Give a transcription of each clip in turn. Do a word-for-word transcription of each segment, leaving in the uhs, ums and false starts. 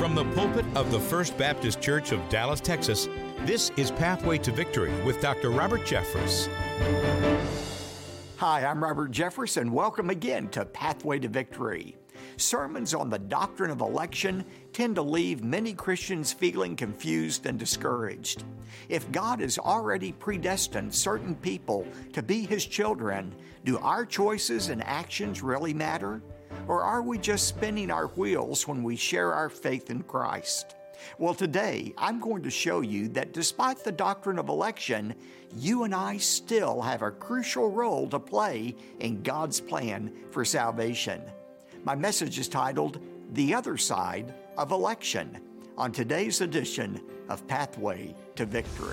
From the pulpit of the First Baptist Church of Dallas, Texas, this is Pathway to Victory with Doctor Robert Jeffress. Hi, I'm Robert Jeffress, and welcome again to Pathway to Victory. Sermons on the doctrine of election tend to leave many Christians feeling confused and discouraged. If God has already predestined certain people to be His children, do our choices and actions really matter? Or are we just spinning our wheels when we share our faith in Christ? Well, today I'm going to show you that despite the doctrine of election, you and I still have a crucial role to play in God's plan for salvation. My message is titled, The Other Side of Election, on today's edition of Pathway to Victory.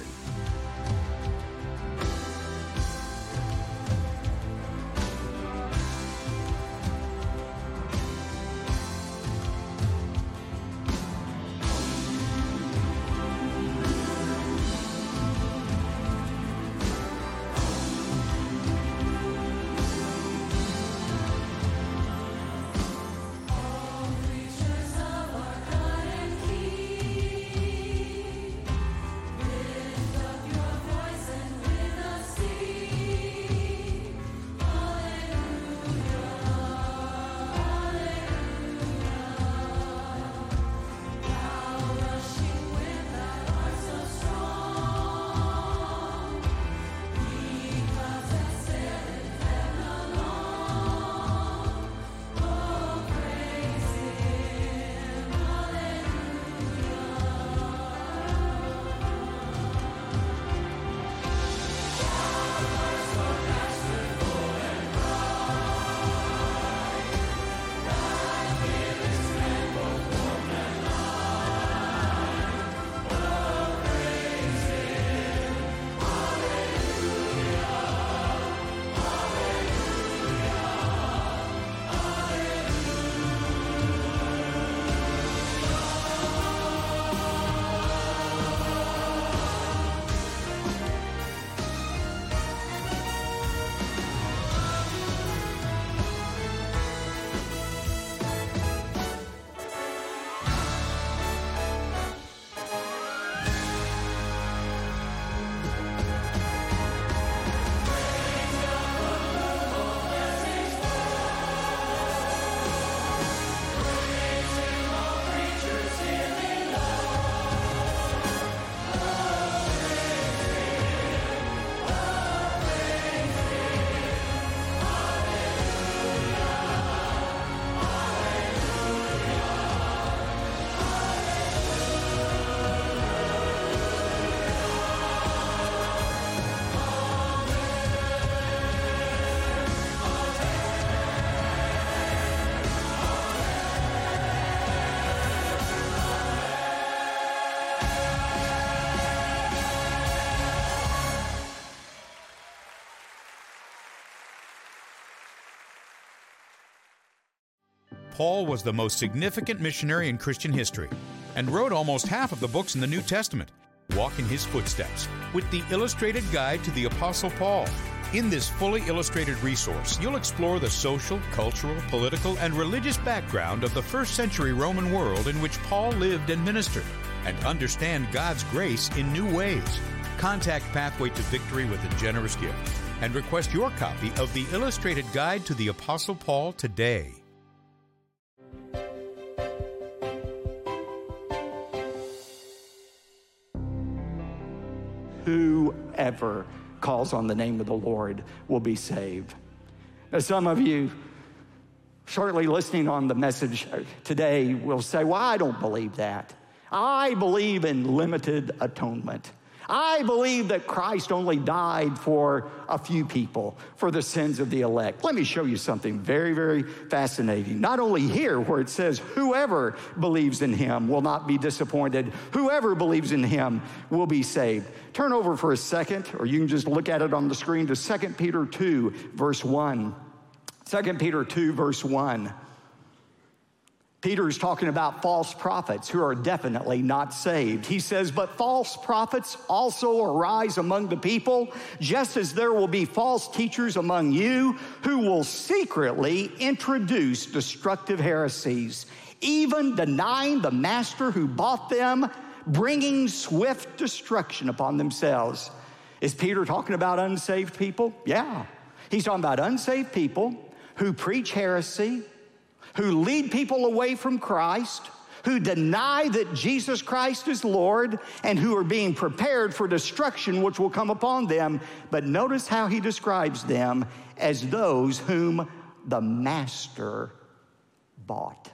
Paul was the most significant missionary in Christian history and wrote almost half of the books in the New Testament. Walk in his footsteps with the Illustrated Guide to the Apostle Paul. In this fully illustrated resource, you'll explore the social, cultural, political, and religious background of the first century Roman world in which Paul lived and ministered, and understand God's grace in new ways. Contact Pathway to Victory with a generous gift and request your copy of the Illustrated Guide to the Apostle Paul today. Whoever calls on the name of the Lord will be saved. Now, some of you, shortly listening on the message today, will say, well, I don't believe that. I believe in limited atonement. I believe that Christ only died for a few people, for the sins of the elect. Let me show you something very, very fascinating. Not only here where it says, whoever believes in him will not be disappointed. Whoever believes in him will be saved. Turn over for a second, or you can just look at it on the screen, to Second Peter two, verse one. Second Peter two, verse one. Peter is talking about false prophets who are definitely not saved. He says, but false prophets also arise among the people, just as there will be false teachers among you who will secretly introduce destructive heresies, even denying the master who bought them, bringing swift destruction upon themselves. Is Peter talking about unsaved people? Yeah. He's talking about unsaved people who preach heresy, who lead people away from Christ, who deny that Jesus Christ is Lord, and who are being prepared for destruction which will come upon them. But notice how he describes them as those whom the master bought.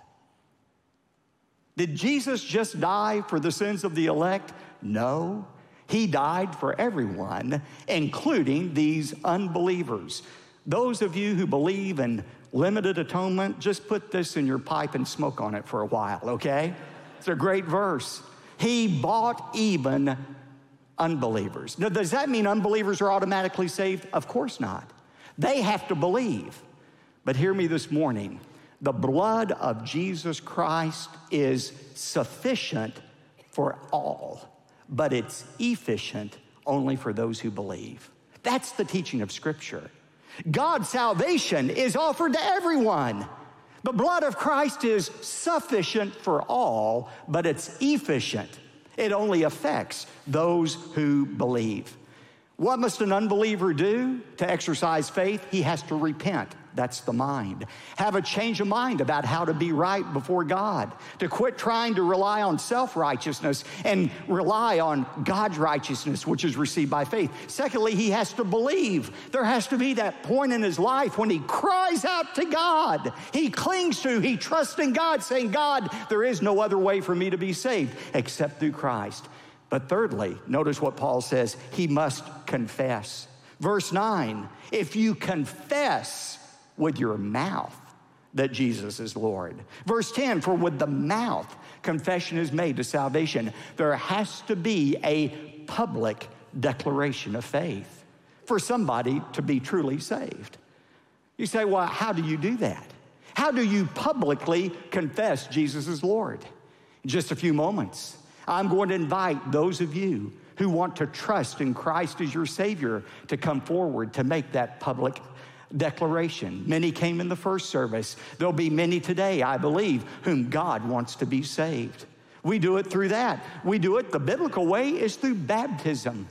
Did Jesus just die for the sins of the elect? No. He died for everyone, including these unbelievers. Those of you who believe in limited atonement, just put this in your pipe and smoke on it for a while, okay? It's a great verse. He bought even unbelievers. Now, does that mean unbelievers are automatically saved? Of course not. They have to believe. But hear me this morning. The blood of Jesus Christ is sufficient for all, but it's efficient only for those who believe. That's the teaching of Scripture. God's salvation is offered to everyone. The blood of Christ is sufficient for all, but it's efficient. It only affects those who believe. What must an unbeliever do to exercise faith? He has to repent. That's the mind. Have a change of mind about how to be right before God. To quit trying to rely on self-righteousness and rely on God's righteousness, which is received by faith. Secondly, he has to believe. There has to be that point in his life when he cries out to God. He clings to, he trusts in God, saying, God, there is no other way for me to be saved except through Christ. But thirdly, notice what Paul says, he must confess. Verse nine, if you confess with your mouth that Jesus is Lord. Verse ten, for with the mouth confession is made to salvation. There has to be a public declaration of faith for somebody to be truly saved. You say, well, how do you do that? How do you publicly confess Jesus is Lord? In just a few moments, I'm going to invite those of you who want to trust in Christ as your Savior to come forward to make that public declaration. Many came in the first service. There'll be many today, I believe, whom God wants to be saved. We do it through that. We do it, the biblical way is through baptism.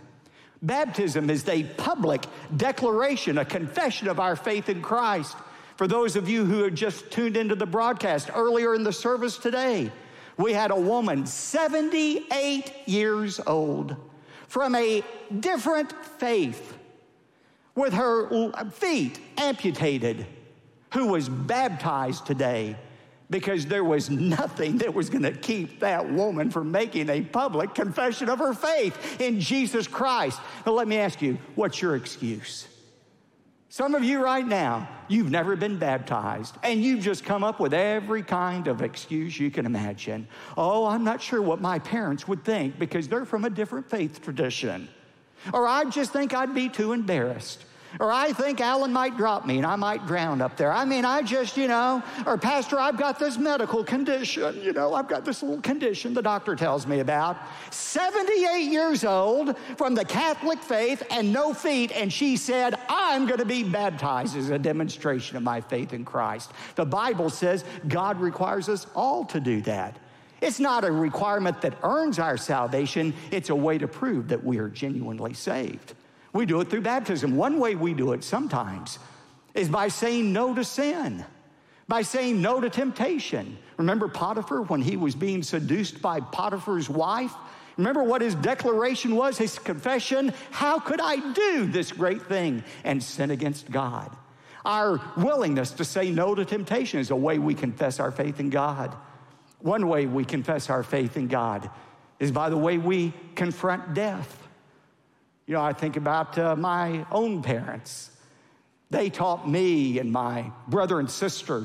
Baptism is a public declaration, a confession of our faith in Christ. For those of you who had just tuned into the broadcast earlier in the service today, we had a woman, seventy-eight years old, from a different faith, with her feet amputated, who was baptized today because there was nothing that was going to keep that woman from making a public confession of her faith in Jesus Christ. Now, let me ask you, what's your excuse? Some of you right now, you've never been baptized, and you've just come up with every kind of excuse you can imagine. Oh, I'm not sure what my parents would think because they're from a different faith tradition. Or I just think I'd be too embarrassed. Or I think Alan might drop me and I might drown up there. I mean, I just, you know, or Pastor, I've got this medical condition. You know, I've got this little condition the doctor tells me about. seventy-eight years old, from the Catholic faith and no feet, and she said, I'm going to be baptized as a demonstration of my faith in Christ. The Bible says God requires us all to do that. It's not a requirement that earns our salvation. It's a way to prove that we are genuinely saved. We do it through baptism. One way we do it sometimes is by saying no to sin, by saying no to temptation. Remember Potiphar when he was being seduced by Potiphar's wife? Remember what his declaration was, his confession? How could I do this great thing and sin against God? Our willingness to say no to temptation is a way we confess our faith in God. One way we confess our faith in God is by the way we confront death. You know, I think about uh, my own parents. They taught me and my brother and sister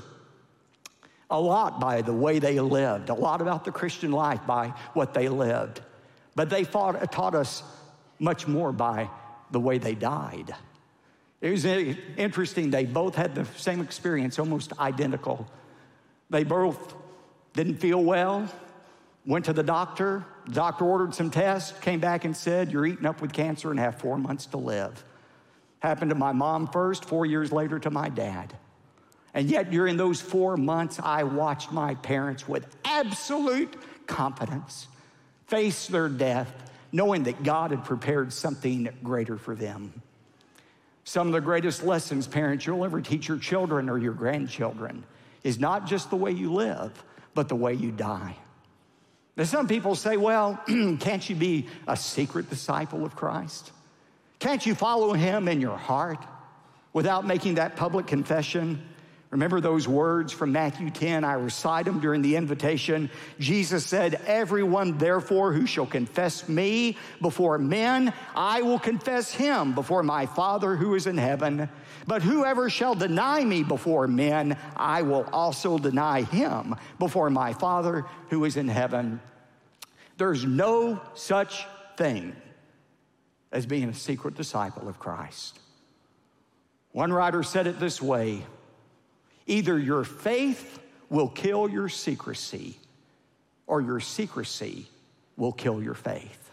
a lot by the way they lived, a lot about the Christian life by what they lived. But they fought, taught us much more by the way they died. It was interesting. They both had the same experience, almost identical. They both didn't feel well, went to the doctor. The doctor ordered some tests, came back and said, you're eaten up with cancer and have four months to live. Happened to my mom first, four years later to my dad. And yet during those four months, I watched my parents with absolute confidence face their death, knowing that God had prepared something greater for them. Some of the greatest lessons, parents, you'll ever teach your children or your grandchildren is not just the way you live, but the way you die. Now, some people say, well, can't you be a secret disciple of Christ? Can't you follow him in your heart without making that public confession? Remember those words from Matthew ten? I recite them during the invitation. Jesus said, everyone therefore who shall confess me before men, I will confess him before my Father who is in heaven. But whoever shall deny me before men, I will also deny him before my Father who is in heaven. There's no such thing as being a secret disciple of Christ. One writer said it this way: either your faith will kill your secrecy, or your secrecy will kill your faith.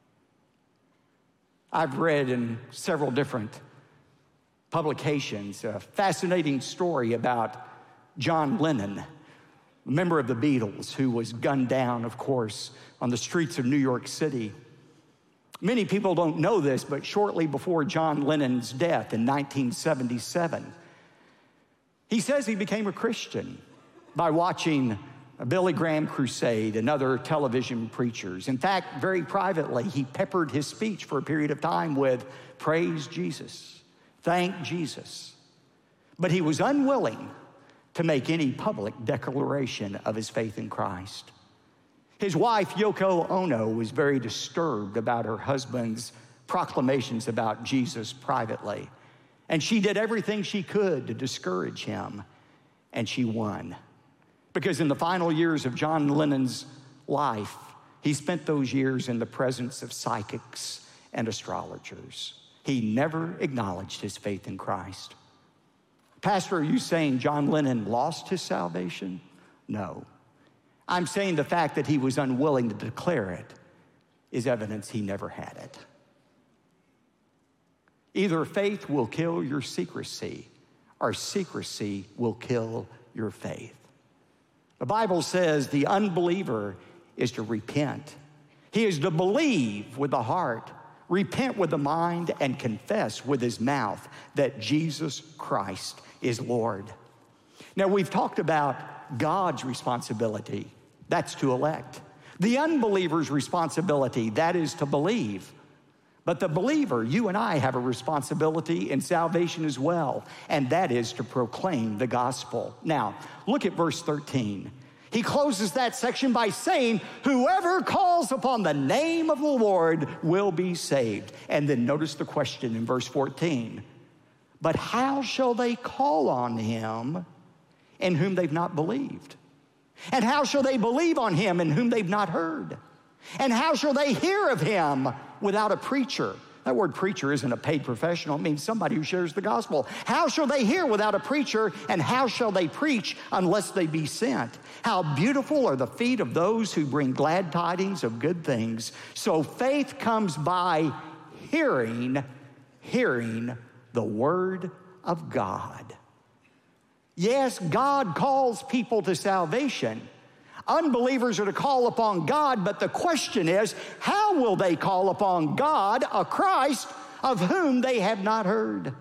I've read in several different publications a fascinating story about John Lennon, a member of the Beatles, who was gunned down, of course, on the streets of New York City. Many people don't know this, but shortly before John Lennon's death in nineteen seventy-seven, he says he became a Christian by watching a Billy Graham crusade and other television preachers. In fact, very privately, he peppered his speech for a period of time with praise Jesus, thank Jesus. But he was unwilling to make any public declaration of his faith in Christ. His wife, Yoko Ono, was very disturbed about her husband's proclamations about Jesus privately. And she did everything she could to discourage him, and she won. Because in the final years of John Lennon's life, he spent those years in the presence of psychics and astrologers. He never acknowledged his faith in Christ. Pastor, are you saying John Lennon lost his salvation? No. I'm saying the fact that he was unwilling to declare it is evidence he never had it. Either faith will kill your secrecy, or secrecy will kill your faith. The Bible says the unbeliever is to repent. He is to believe with the heart, repent with the mind, and confess with his mouth that Jesus Christ is Lord. Now, we've talked about God's responsibility. That's to elect. The unbeliever's responsibility, that is to believe. But the believer, you and I, have a responsibility in salvation as well, and that is to proclaim the gospel. Now, look at verse thirteen. He closes that section by saying, whoever calls upon the name of the Lord will be saved. And then notice the question in verse fourteen. But how shall they call on him in whom they've not believed? And how shall they believe on him in whom they've not heard? And how shall they hear of him without a preacher? That word preacher isn't a paid professional. It means somebody who shares the gospel. How shall they hear without a preacher? And how shall they preach unless they be sent? How beautiful are the feet of those who bring glad tidings of good things. So faith comes by hearing, hearing the word of God. Yes, God calls people to salvation. Unbelievers are to call upon God, but the question is, how will they call upon God, a Christ of whom they have not heard?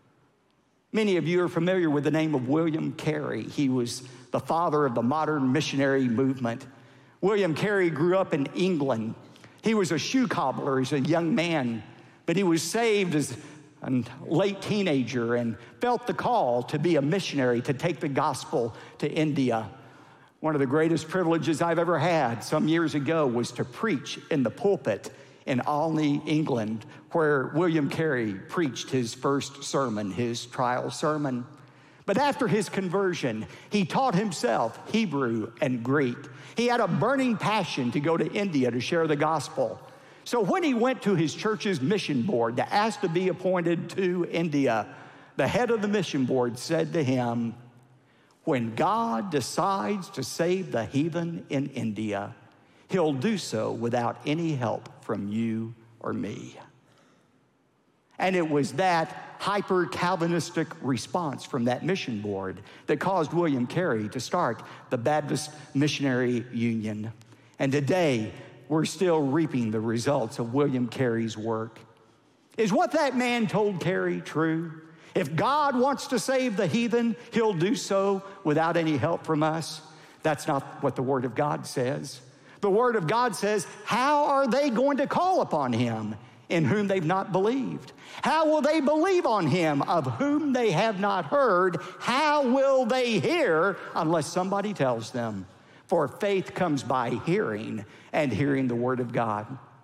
Many of you are familiar with the name of William Carey. He was the father of the modern missionary movement. William Carey grew up in England. He was a shoe cobbler as a young man, but he was saved as a late teenager and felt the call to be a missionary, to take the gospel to India. One of the greatest privileges I've ever had some years ago was to preach in the pulpit in Olney, England, where William Carey preached his first sermon, his trial sermon. But after his conversion, he taught himself Hebrew and Greek. He had a burning passion to go to India to share the gospel. So when he went to his church's mission board to ask to be appointed to India, the head of the mission board said to him, when God decides to save the heathen in India, he'll do so without any help from you or me. And it was that hyper-Calvinistic response from that mission board that caused William Carey to start the Baptist Missionary Union. And today, we're still reaping the results of William Carey's work. Is what that man told Carey true? If God wants to save the heathen, he'll do so without any help from us. That's not what the Word of God says. The Word of God says, how are they going to call upon him in whom they've not believed? How will they believe on him of whom they have not heard? How will they hear unless somebody tells them? For faith comes by hearing, and hearing the Word of God.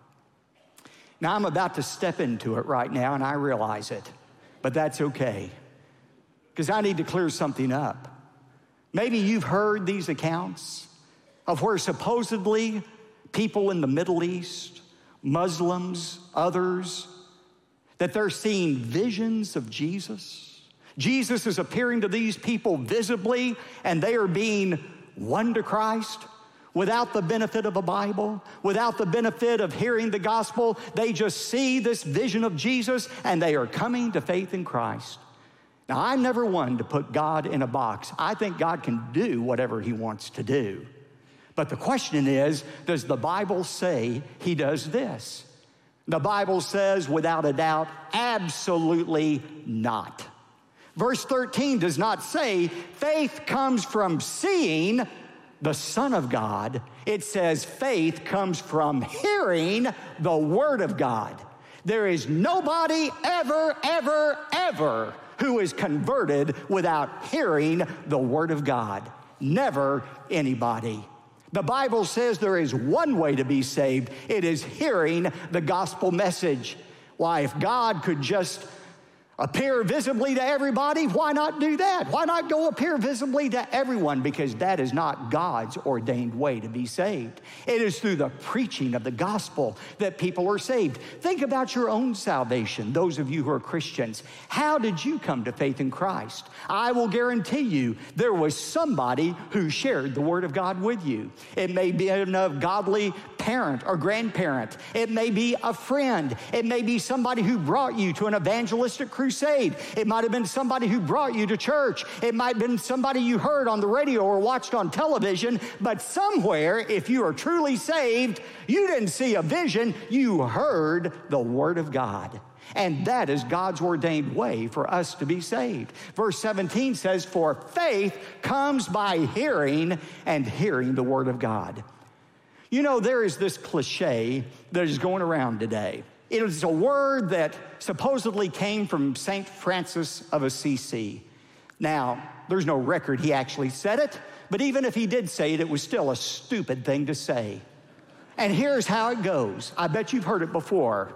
Now, I'm about to step into it right now, and I realize it, but that's okay, because I need to clear something up. Maybe you've heard these accounts of where supposedly people in the Middle East, Muslims, others, that they're seeing visions of Jesus. Jesus is appearing to these people visibly, and they are being won to Christ without the benefit of a Bible, without the benefit of hearing the gospel. They just see this vision of Jesus, and they are coming to faith in Christ. Now, I'm never one to put God in a box. I think God can do whatever he wants to do. But the question is, does the Bible say he does this? The Bible says, without a doubt, absolutely not. Verse thirteen does not say faith comes from seeing the Son of God. It says faith comes from hearing the Word of God. There is nobody ever, ever, ever who is converted without hearing the Word of God. Never anybody. The Bible says there is one way to be saved. It is hearing the gospel message. Why, if God could just appear visibly to everybody, why not do that? Why not go appear visibly to everyone? Because that is not God's ordained way to be saved. It is through the preaching of the gospel that people are saved. Think about your own salvation, those of you who are Christians. How did you come to faith in Christ? I will guarantee you there was somebody who shared the Word of God with you. It may be a godly parent or grandparent. It may be a friend. It may be somebody who brought you to an evangelistic crusade. It might have been somebody who brought you to church. It might have been somebody you heard on the radio or watched on television. But somewhere, if you are truly saved, you didn't see a vision, you heard the Word of God. And that is God's ordained way for us to be saved. Verse seventeen says, for faith comes by hearing, and hearing the Word of God. You know, there is this cliche that is going around today. It is a word that supposedly came from Saint Francis of Assisi. Now, there's no record he actually said it, but even if he did say it, it was still a stupid thing to say. And here's how it goes. I bet you've heard it before.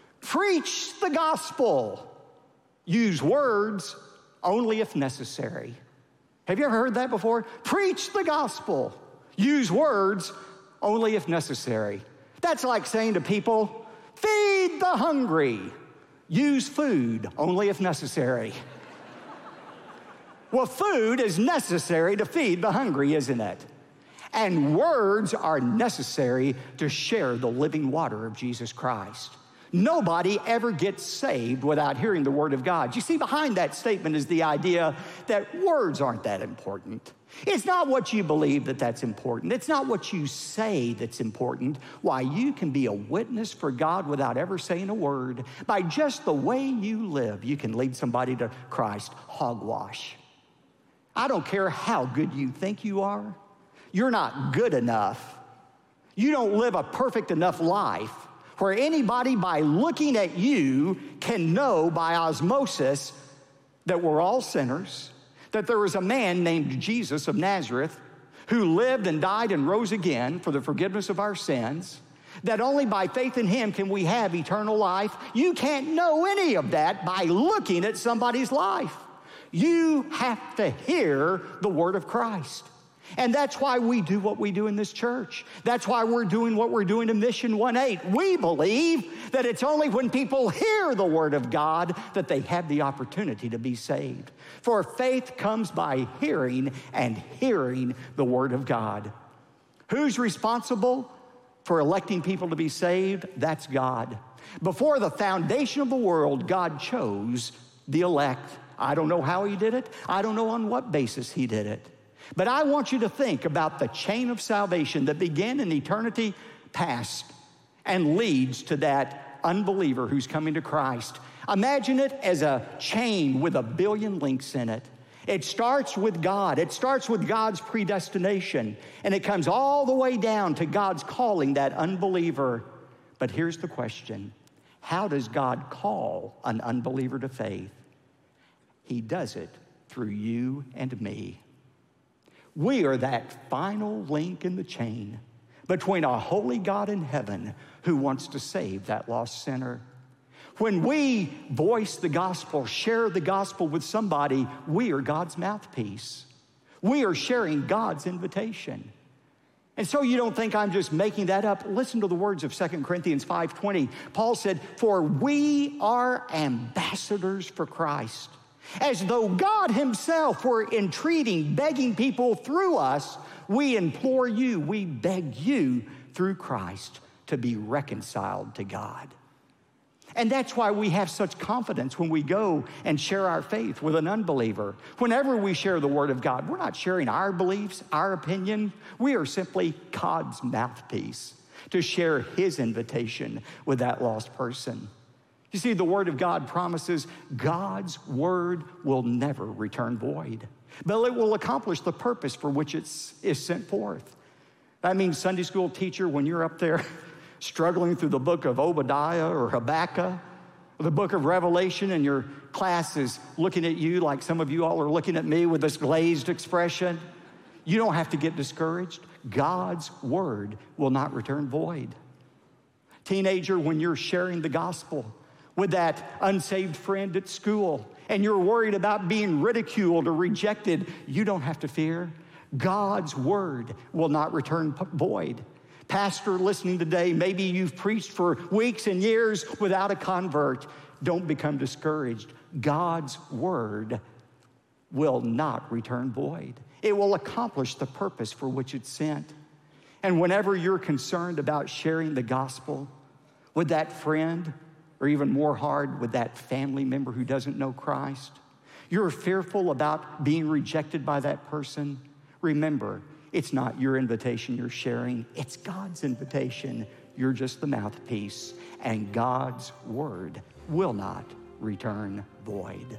Preach the gospel. Use words only if necessary. Have you ever heard that before? Preach the gospel. Use words only if necessary. That's like saying to people, feed the hungry. Use food only if necessary. Well, food is necessary to feed the hungry, isn't it? And words are necessary to share the living water of Jesus Christ. Nobody ever gets saved without hearing the Word of God. You see, behind that statement is the idea that words aren't that important. It's not what you believe that that's important. It's not what you say that's important. Why, you can be a witness for God without ever saying a word. By just the way you live, you can lead somebody to Christ. Hogwash. I don't care how good you think you are. You're not good enough. You don't live a perfect enough life where anybody, by looking at you, can know by osmosis that we're all sinners, that there was a man named Jesus of Nazareth who lived and died and rose again for the forgiveness of our sins, that only by faith in him can we have eternal life. You can't know any of that by looking at somebody's life. You have to hear the word of Christ. And that's why we do what we do in this church. That's why we're doing what we're doing in Mission one eight. We believe that it's only when people hear the word of God that they have the opportunity to be saved. For faith comes by hearing, and hearing the word of God. Who's responsible for electing people to be saved, that's God. Before the foundation of the world, God chose the elect. I don't know how he did it. I don't know on what basis he did it. But I want you to think about the chain of salvation that began in eternity past and leads to that unbeliever who's coming to Christ. Imagine it as a chain with a billion links in it. It starts with God. It starts with God's predestination, and it comes all the way down to God's calling that unbeliever. But here's the question. How does God call an unbeliever to faith? He does it through you and me. We are that final link in the chain between a holy God in heaven who wants to save that lost sinner. When we voice the gospel, share the gospel with somebody, we are God's mouthpiece. We are sharing God's invitation. And so you don't think I'm just making that up. Listen to the words of Second Corinthians five twenty. Paul said, "For we are ambassadors for Christ, as though God himself were entreating, begging people through us. We implore you, we beg you through Christ to be reconciled to God." And that's why we have such confidence when we go and share our faith with an unbeliever. Whenever we share the Word of God, we're not sharing our beliefs, our opinion. We are simply God's mouthpiece to share his invitation with that lost person. You see, the Word of God promises God's Word will never return void, but it will accomplish the purpose for which it is sent forth. That means, Sunday school teacher, when you're up there struggling through the book of Obadiah or Habakkuk, or the book of Revelation, and your class is looking at you like some of you all are looking at me with this glazed expression, you don't have to get discouraged. God's Word will not return void. Teenager, when you're sharing the gospel with that unsaved friend at school, and you're worried about being ridiculed or rejected, you don't have to fear. God's Word will not return void. Pastor listening today, maybe you've preached for weeks and years without a convert. Don't become discouraged. God's Word will not return void. It will accomplish the purpose for which it's sent. And whenever you're concerned about sharing the gospel with that friend, or even more hard, with that family member who doesn't know Christ, you're fearful about being rejected by that person, remember, it's not your invitation you're sharing, it's God's invitation. You're just the mouthpiece, and God's Word will not return void.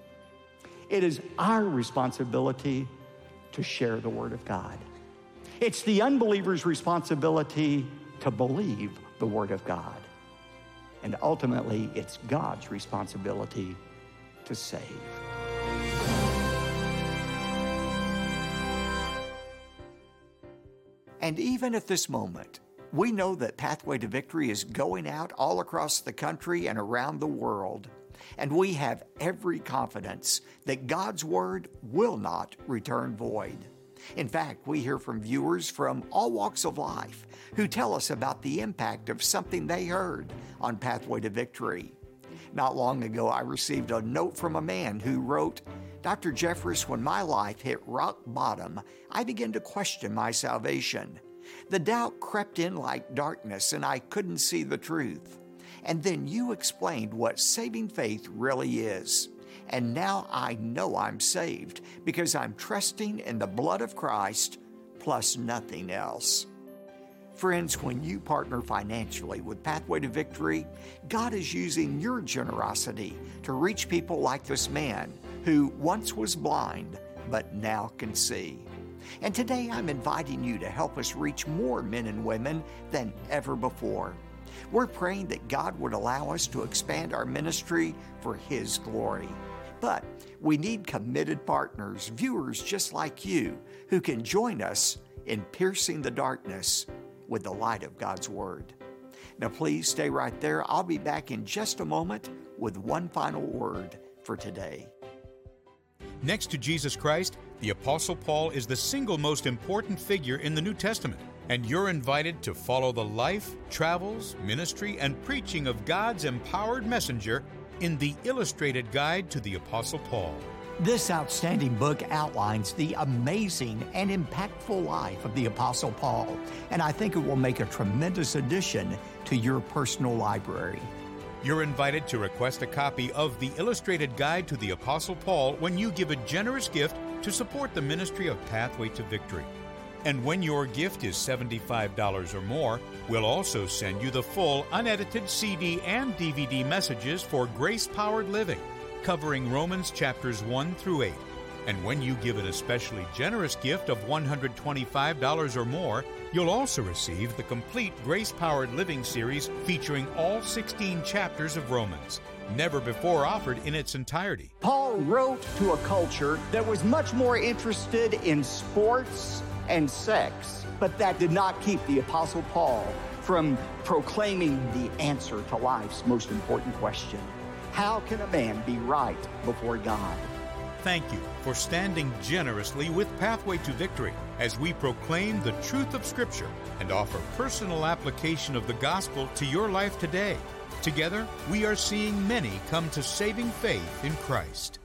It is our responsibility to share the Word of God. It's the unbeliever's responsibility to believe the Word of God. And ultimately, it's God's responsibility to save. And even at this moment, we know that Pathway to Victory is going out all across the country and around the world. And we have every confidence that God's Word will not return void. In fact, we hear from viewers from all walks of life who tell us about the impact of something they heard on Pathway to Victory. Not long ago, I received a note from a man who wrote, "Doctor Jeffress, when my life hit rock bottom, I began to question my salvation. The doubt crept in like darkness, and I couldn't see the truth. And then you explained what saving faith really is. And now I know I'm saved because I'm trusting in the blood of Christ plus nothing else." Friends, when you partner financially with Pathway to Victory, God is using your generosity to reach people like this man who once was blind but now can see. And today I'm inviting you to help us reach more men and women than ever before. We're praying that God would allow us to expand our ministry for His glory. But we need committed partners, viewers just like you, who can join us in piercing the darkness with the light of God's Word. Now please stay right there. I'll be back in just a moment with one final word for today. Next to Jesus Christ, the Apostle Paul is the single most important figure in the New Testament, and you're invited to follow the life, travels, ministry, and preaching of God's empowered messenger in the Illustrated Guide to the Apostle Paul. This outstanding book outlines the amazing and impactful life of the Apostle Paul, and I think it will make a tremendous addition to your personal library. You're invited to request a copy of the Illustrated Guide to the Apostle Paul when you give a generous gift to support the ministry of Pathway to Victory. And when your gift is seventy-five dollars or more, we'll also send you the full unedited C D and D V D messages for Grace-Powered Living, covering Romans chapters one through eight. And when you give an especially generous gift of one hundred twenty-five dollars or more, you'll also receive the complete Grace-Powered Living series featuring all sixteen chapters of Romans, never before offered in its entirety. Paul wrote to a culture that was much more interested in sports and sex, but that did not keep the Apostle Paul from proclaiming the answer to life's most important question. How can a man be right before God? Thank you for standing generously with Pathway to Victory as we proclaim the truth of Scripture and offer personal application of the gospel to your life today. Together, we are seeing many come to saving faith in Christ.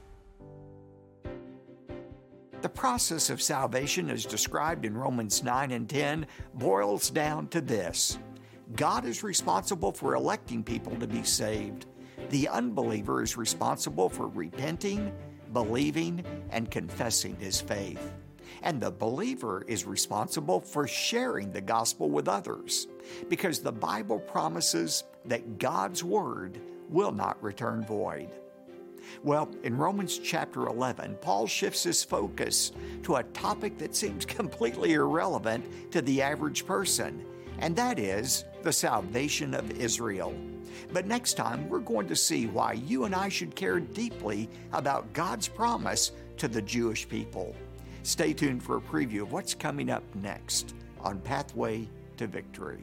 The process of salvation, as described in Romans nine and ten, boils down to this: God is responsible for electing people to be saved. The unbeliever is responsible for repenting, believing, and confessing his faith. And the believer is responsible for sharing the gospel with others, because the Bible promises that God's word will not return void. Well, in Romans chapter eleven, Paul shifts his focus to a topic that seems completely irrelevant to the average person, and that is the salvation of Israel. But next time, we're going to see why you and I should care deeply about God's promise to the Jewish people. Stay tuned for a preview of what's coming up next on Pathway to Victory.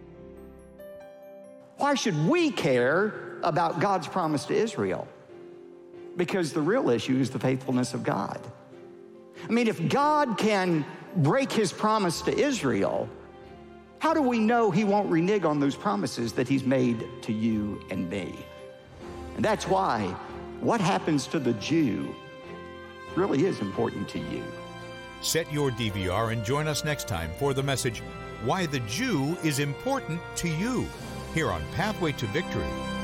Why should we care about God's promise to Israel? Because the real issue is the faithfulness of God. I mean, if God can break his promise to Israel, how do we know he won't renege on those promises that he's made to you and me? And that's why what happens to the Jew really is important to you. Set your D V R and join us next time for the message, Why the Jew is Important to You, here on Pathway to Victory.